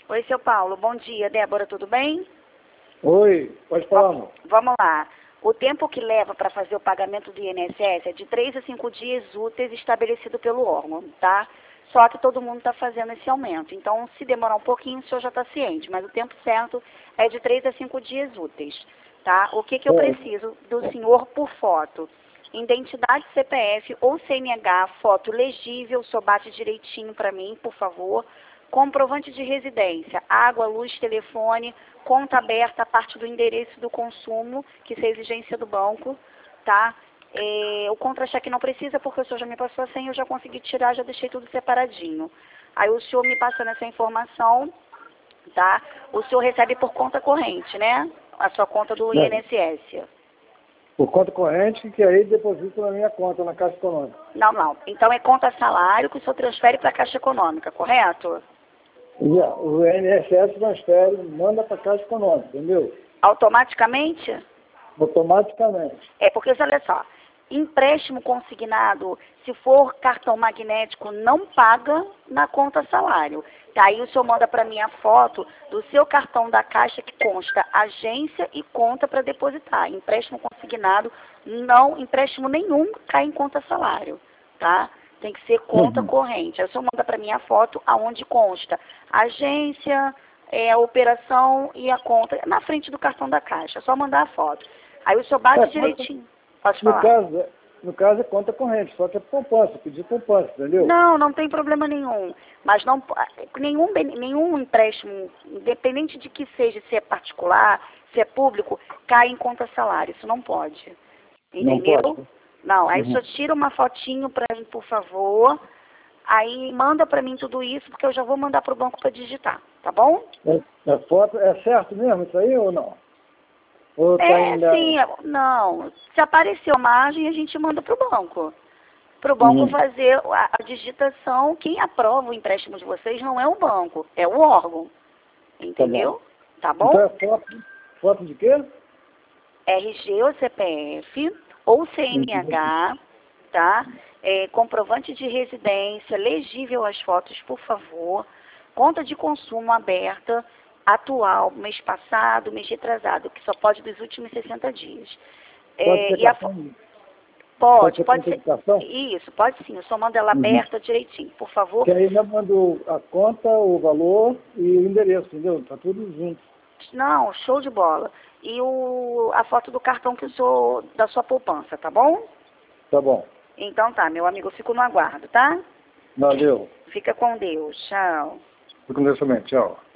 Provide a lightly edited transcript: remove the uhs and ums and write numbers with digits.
Oi, seu Paulo. Bom dia. Débora, tudo bem? Oi, pode falar, amor. Vamos lá. O tempo que leva para fazer o pagamento do INSS é de 3 a 5 dias úteis estabelecido pelo órgão, tá? Só que todo mundo está fazendo esse aumento. Então, se demorar um pouquinho, o senhor já está ciente. Mas o tempo certo é de 3 a 5 dias úteis, tá? O que eu preciso do senhor por foto? Identidade CPF ou CNH, foto legível, o senhor bate direitinho para mim, por favor. Comprovante de residência, água, luz, telefone, conta aberta, a parte do endereço do consumo, que isso é exigência do banco, tá? O contra-cheque não precisa, porque o senhor já me passou a senha, eu já consegui tirar, já deixei tudo separadinho. Aí o senhor me passando essa informação, tá? O senhor recebe por conta corrente, né? A sua conta do INSS. Por conta corrente, que aí deposito na minha conta, na Caixa Econômica. Não. Então é conta salário que o senhor transfere para a Caixa Econômica, correto? O INSS transfere, manda para a Caixa Econômica, entendeu? Automaticamente? Automaticamente. É porque, olha só, empréstimo consignado, se for cartão magnético, não paga na conta salário. Daí o senhor manda para mim a foto do seu cartão da Caixa que consta agência e conta para depositar. Empréstimo consignado, não, empréstimo nenhum cai em conta salário, tá? Tem que ser conta corrente. Aí o senhor manda para mim a foto aonde consta agência, a operação e a conta na frente do cartão da Caixa. É só mandar a foto. Aí o senhor bate direitinho. Pode falar. No caso é conta corrente, só que é poupança, pedir poupança, entendeu? Não tem problema nenhum. Mas não, nenhum empréstimo, independente de que seja, se é particular, se é público, cai em conta salário. Isso não pode. Entendeu? Não pode. Não, aí só tira uma fotinho para mim, por favor. Aí manda para mim tudo isso, porque eu já vou mandar para o banco para digitar, tá bom? Foto, é certo mesmo isso aí ou não? Ou tá ainda... Sim, não. Se aparecer a margem, a gente manda para o banco. Para o banco fazer a digitação. Quem aprova o empréstimo de vocês não é o banco, é o órgão. Entendeu? Tá bom? Então é foto de quê? RG ou CPF ou CNH, tá? Comprovante de residência, legível as fotos, por favor. Conta de consumo aberta, atual, mês passado, mês retrasado, que só pode dos últimos 60 dias. Pode ser. Isso, pode sim. Eu só mando ela aberta direitinho, por favor. Que aí já mandou a conta, o valor e o endereço, entendeu? Tá tudo junto. Não, show de bola. E a foto do cartão da sua poupança, tá bom? Tá bom. Então tá, meu amigo, eu fico no aguardo, tá? Valeu. Fica com Deus. Tchau. Fico com Deus também. Tchau.